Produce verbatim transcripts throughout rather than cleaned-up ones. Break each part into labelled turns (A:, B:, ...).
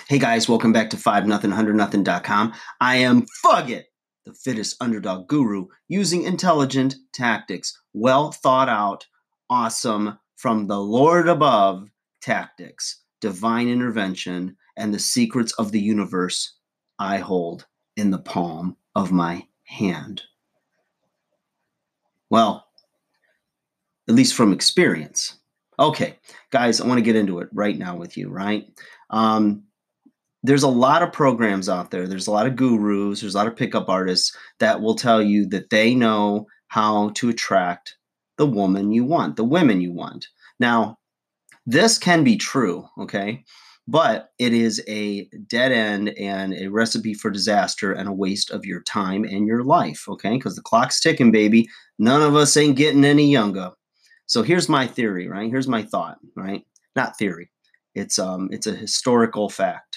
A: Hey guys, welcome back to five nothing one hundred nothing dot com. I am Fugit, the fittest underdog guru, using intelligent tactics, well thought out, awesome, from the Lord above tactics, divine intervention, and the secrets of the universe I hold in the palm of my hand. Well, at least from experience. Okay, guys, I want to get into it right now with you, right? Um, there's a lot of programs out there. There's a lot of gurus. There's a lot of pickup artists that will tell you that they know how to attract the woman you want, the women you want. Now, this can be true, okay? But it is a dead end and a recipe for disaster and a waste of your time and your life, okay? Because the clock's ticking, baby. None of us ain't getting any younger. So here's my theory, right? Here's my thought, right? Not theory. It's um it's a historical fact.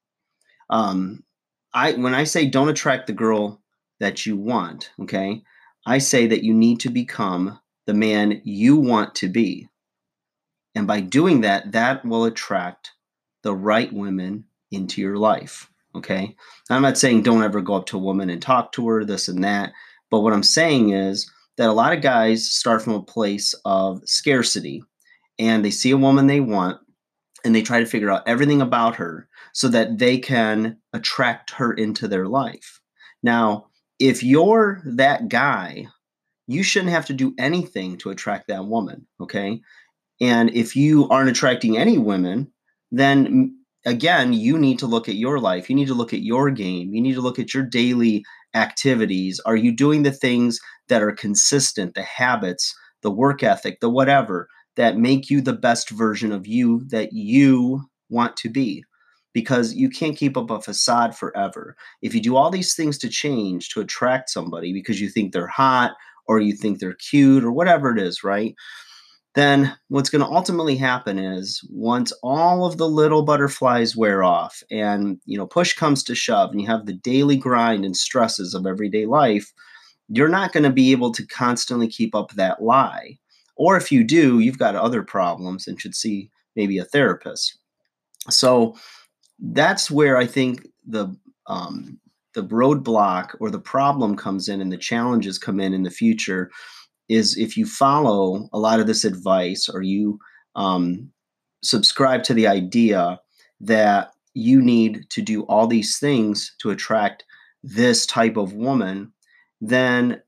A: Um, I when I say don't attract the girl that you want, okay, I say that you need to become the man you want to be. And by doing that, that will attract the right women into your life. Okay. Now, I'm not saying don't ever go up to a woman and talk to her, this and that. But what I'm saying is that a lot of guys start from a place of scarcity and they see a woman they want and they try to figure out everything about her so that they can attract her into their life. Now, if you're that guy, you shouldn't have to do anything to attract that woman. Okay. And if you aren't attracting any women, then again, you need to look at your life. You need to look at your game. You need to look at your daily activities. Are you doing the things that are consistent, the habits, the work ethic, the whatever that make you the best version of you that you want to be? Because you can't keep up a facade forever. If you do all these things to change, to attract somebody because you think they're hot or you think they're cute or whatever it is, right? Then what's going to ultimately happen is once all of the little butterflies wear off and, you know, push comes to shove and you have the daily grind and stresses of everyday life, you're not going to be able to constantly keep up that lie. Or if you do, you've got other problems and should see maybe a therapist. So that's where I think the um, the roadblock or the problem comes in and the challenges come in in the future is if you follow a lot of this advice or you um, subscribe to the idea that you need to do all these things to attract this type of woman, then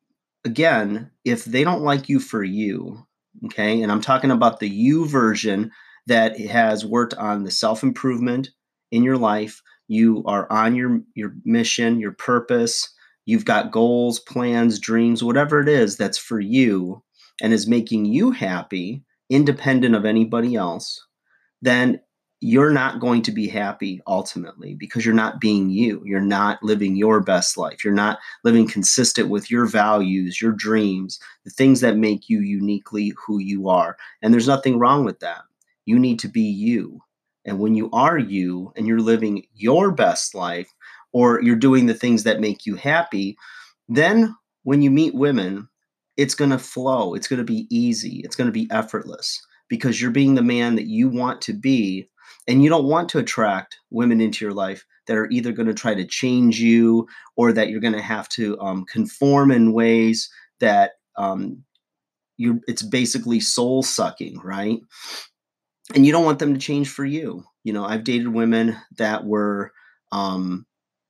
A: again, if they don't like you for you, okay, and I'm talking about the you version that has worked on the self-improvement in your life, you are on your your mission, your purpose, you've got goals, plans, dreams, whatever it is that's for you and is making you happy, independent of anybody else, then you're not going to be happy ultimately because you're not being you. You're not living your best life. You're not living consistent with your values, your dreams, the things that make you uniquely who you are. And there's nothing wrong with that. You need to be you. And when you are you and you're living your best life or you're doing the things that make you happy, then when you meet women, it's going to flow. It's going to be easy. It's going to be effortless because you're being the man that you want to be. And you don't want to attract women into your life that are either going to try to change you or that you're going to have to um, conform in ways that um, you it's basically soul sucking, right? And you don't want them to change for you. You know, I've dated women that were um,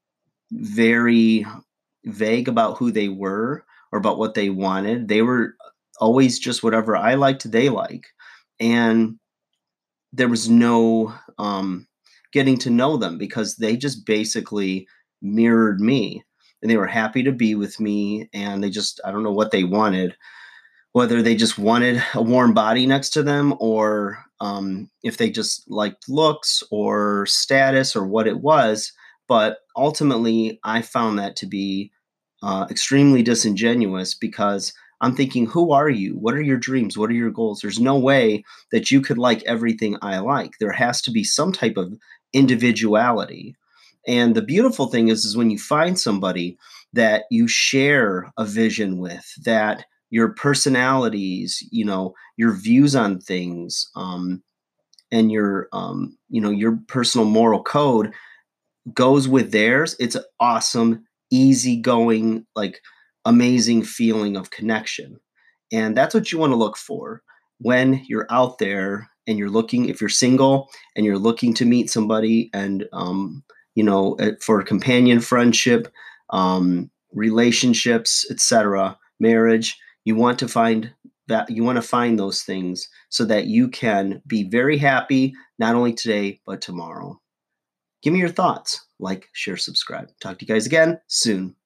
A: very vague about who they were or about what they wanted. They were always just whatever I liked, they like. And there was no um, getting to know them because they just basically mirrored me and they were happy to be with me. And they just, I don't know what they wanted, whether they just wanted a warm body next to them or um, if they just liked looks or status or what it was. But ultimately, I found that to be uh, extremely disingenuous because I'm thinking, who are you? What are your dreams? What are your goals? There's no way that you could like everything I like. There has to be some type of individuality. And the beautiful thing is, is when you find somebody that you share a vision with, that your personalities, you know, your views on things, um, and your um, you know, your personal moral code goes with theirs, it's an awesome, easygoing, like amazing feeling of connection. And that's what you want to look for when you're out there and you're looking, if you're single and you're looking to meet somebody and, um, you know, uh, for companion friendship, um, relationships, et cetera, marriage, you want to find that you want to find those things so that you can be very happy, not only today, but tomorrow. Give me your thoughts. Like, share, subscribe. Talk to you guys again soon.